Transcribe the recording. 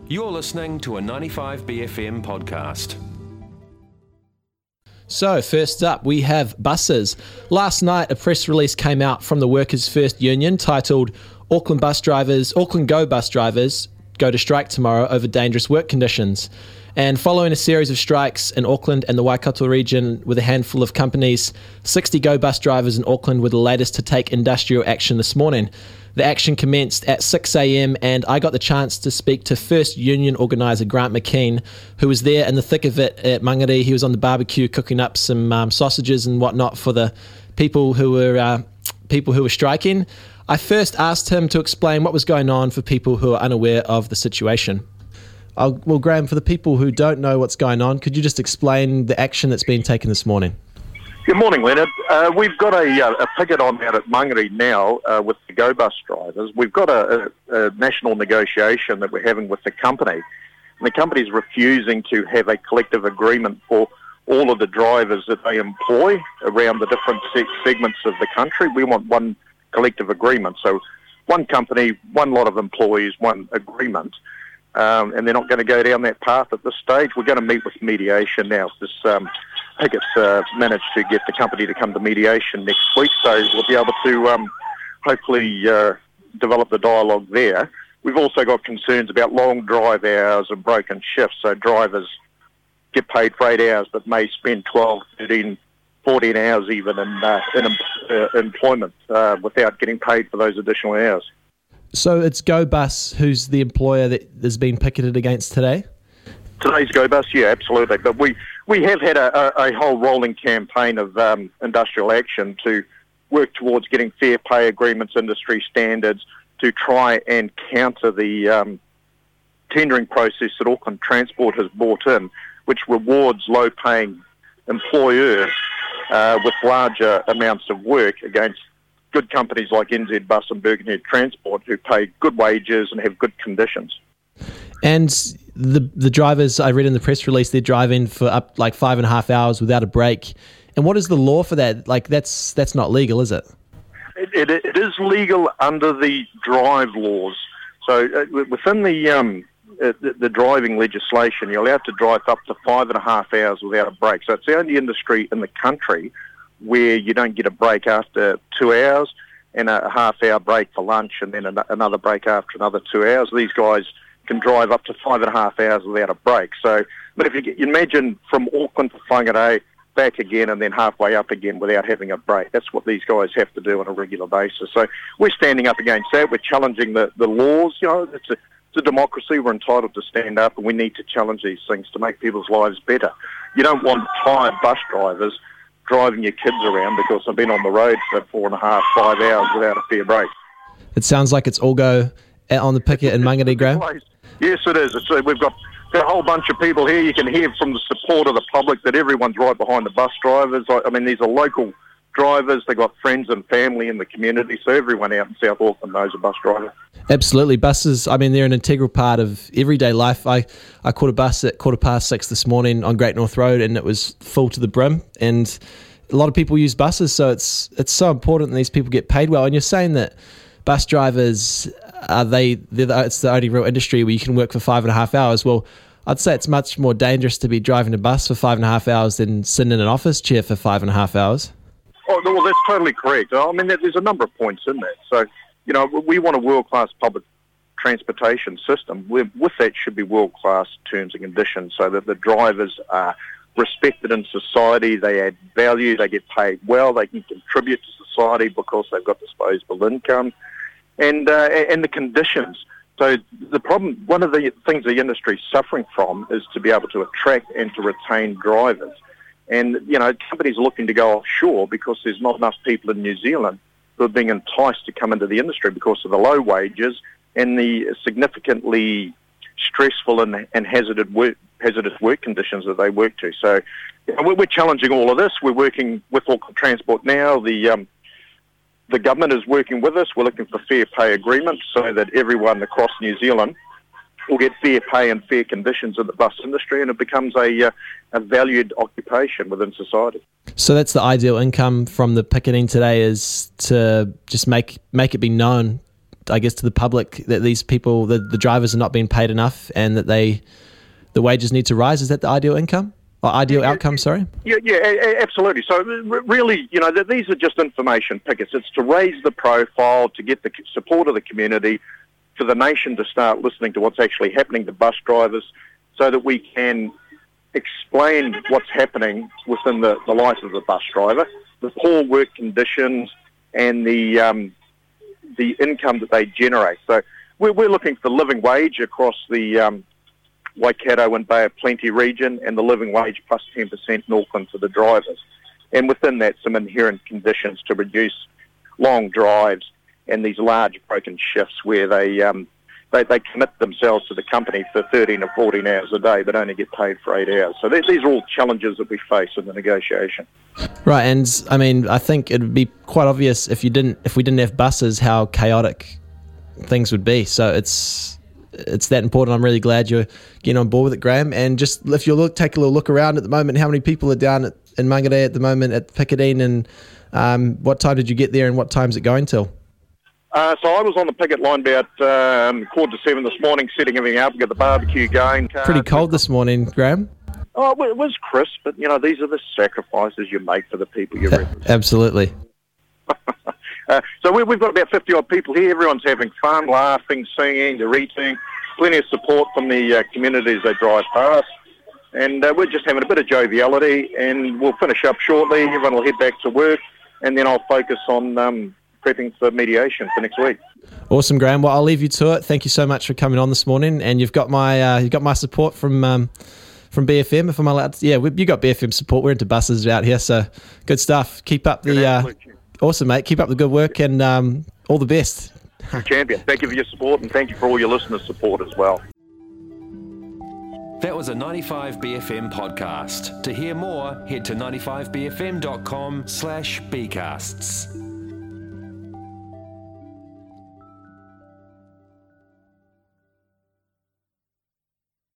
You're listening to a 95BFM podcast. So, first up, we have buses. Last night, a press release came out from the Workers' First Union titled Auckland Go bus drivers go to strike tomorrow over dangerous work conditions. And following a series of strikes in Auckland and the Waikato region with a handful of companies, 60 Go bus drivers in Auckland were the latest to take industrial action this morning. The action commenced at 6 a.m. and I got the chance to speak to First Union organiser Grant McKean, who was there in the thick of it at Mangere. He was on the barbecue cooking up some sausages and whatnot for the people who were striking. I first asked him to explain what was going on for people who are unaware of the situation. Well, Graham, for the people who don't know what's going on, could you just explain the action that's been taken this morning? Good morning, Leonard. We've got a picket on out at Mangere now with the Go bus drivers. We've got a national negotiation that we're having with the company. And the company's refusing to have a collective agreement for all of the drivers that they employ around the different segments of the country. We want one collective agreement. So one company, one lot of employees, one agreement. And they're not going to go down that path at this stage. We're going to meet with mediation now. Picket's managed to get the company to come to mediation next week, so we'll be able to hopefully develop the dialogue there. We've also got concerns about long drive hours and broken shifts, so drivers get paid for 8 hours but may spend 12, 13, 14 hours even in employment without getting paid for those additional hours. So it's Go Bus who's the employer that has been picketed against today? Today's Go Bus, yeah, absolutely. But we have had a whole rolling campaign of industrial action to work towards getting fair pay agreements, industry standards, to try and counter the tendering process that Auckland Transport has brought in, which rewards low-paying employers with larger amounts of work against good companies like NZ Bus and Birkenhead Transport who pay good wages and have good conditions. And the drivers, I read in the press release, they're driving for up like 5.5 hours without a break. And what is the law for that? Like that's not legal, is it? It is legal under the drive laws. So within the driving legislation, you're allowed to drive up to 5.5 hours without a break. So it's the only industry in the country where you don't get a break after 2 hours and a half-hour break for lunch and then another break after another 2 hours. These guys can drive up to 5.5 hours without a break. So, but if you imagine from Auckland to Whangarei, back again and then halfway up again without having a break, that's what these guys have to do on a regular basis. So we're standing up against that. We're challenging the laws. You know, it's a democracy. We're entitled to stand up, and we need to challenge these things to make people's lives better. You don't want tired bus drivers driving your kids around because they've been on the road for 4.5, 5 hours without a fair break. It sounds like it's all go on the picket in Mangere, Graham. Yes, it is. We've got a whole bunch of people here. You can hear from the support of the public that everyone's right behind the bus drivers. I mean, these are local drivers. They've got friends and family in the community, so everyone out in South Auckland knows a bus driver. Absolutely. Buses, I mean, they're an integral part of everyday life. I caught a bus at 6:15 this morning on Great North Road, and it was full to the brim. And a lot of people use buses, so it's so important that these people get paid well. And you're saying that bus drivers, it's the only real industry where you can work for 5.5 hours. Well, I'd say it's much more dangerous to be driving a bus for 5.5 hours than sitting in an office chair for 5.5 hours. Oh, well, that's totally correct. I mean, there's a number of points in that. So, you know, we want a world-class public transportation system. With that should be world-class terms and conditions so that the drivers are respected in society, they add value, they get paid well, they can contribute to society because they've got disposable income, and the conditions. So the problem, one of the things the industry is suffering from is to be able to attract and to retain drivers. And, you know, companies are looking to go offshore because there's not enough people in New Zealand who are being enticed to come into the industry because of the low wages and the significantly stressful and hazardous work conditions that they work to. So, you know, we're challenging all of this. We're working with Auckland Transport now. The government is working with us. We're looking for fair pay agreements so that everyone across New Zealand will get fair pay and fair conditions in the bus industry, and it becomes a valued occupation within society. So that's the ideal income from the picketing today, is to just make it be known I guess, to the public that these people, the drivers, are not being paid enough, and that the wages need to rise? Is that the ideal income? Or ideal outcome, sorry? Yeah, absolutely. So really, these are just information pickets. It's to raise the profile, to get the support of the community, for the nation to start listening to what's actually happening to bus drivers, so that we can explain what's happening within the life of the bus driver, the poor work conditions, and the income that they generate. So we're looking for the living wage across the Waikato and Bay of Plenty region, and the living wage plus 10% in Auckland for the drivers. And within that, some inherent conditions to reduce long drives and these large broken shifts where they commit themselves to the company for 13 or 14 hours a day but only get paid for 8 hours. So these are all challenges that we face in the negotiation. Right, and I mean, I think it would be quite obvious if we didn't have buses, how chaotic things would be. So it's that important. I'm really glad you're getting on board with it, Graham. And just if you take a little look around at the moment, how many people are down in Mangere at the moment at Picketine, and what time did you get there, and what time's it going till? So I was on the picket line about 6:45 this morning, setting everything up, get the barbecue going. Pretty cold this morning, Graham. Oh, it was crisp, but these are the sacrifices you make for the people you represent. Absolutely. So we've got about 50-odd people here. Everyone's having fun, laughing, singing, they're eating. Plenty of support from the communities they drive past. And we're just having a bit of joviality, and we'll finish up shortly. Everyone will head back to work, and then I'll focus on prepping for mediation for next week. Awesome, Graham. Well, I'll leave you to it. Thank you so much for coming on this morning, and you've got my support from BFM. If I'm allowed to, you got BFM support. We're into buses out here, so good stuff. Keep up the awesome, mate. Keep up the good work, and all the best. Champion. Thank you for your support, and thank you for all your listeners' support as well. That was a 95BFM podcast. To hear more, head to 95bfm.com/bcasts.